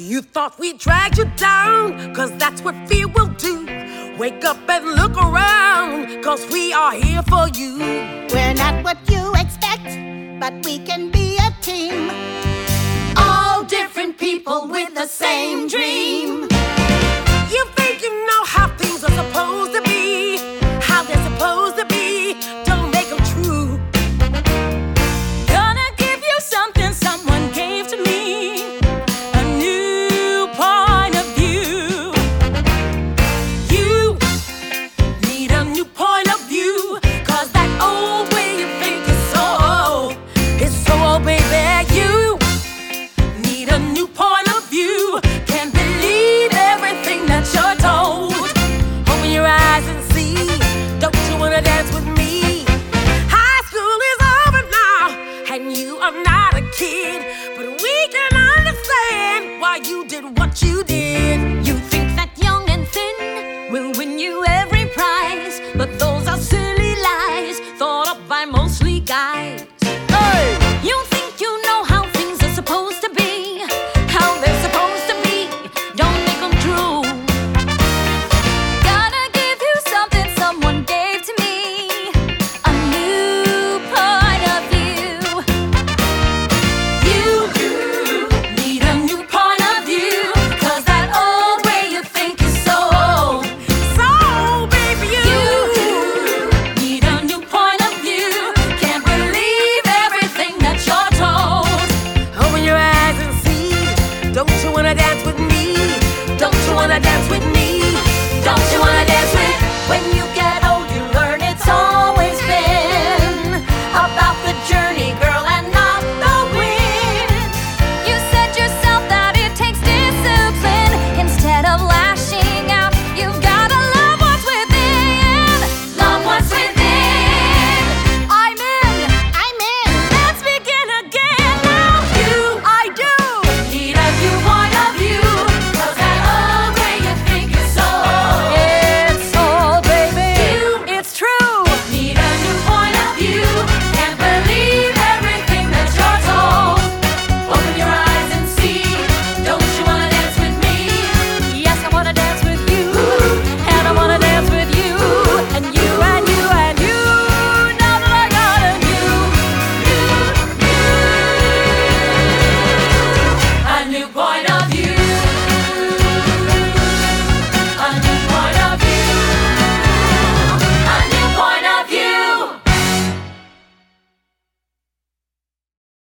You thought we dragged you down, cause that's what fear will do. Wake up and look around, cause we are here for you. We're not what you expect, but we can be a team. All different people with the same dream.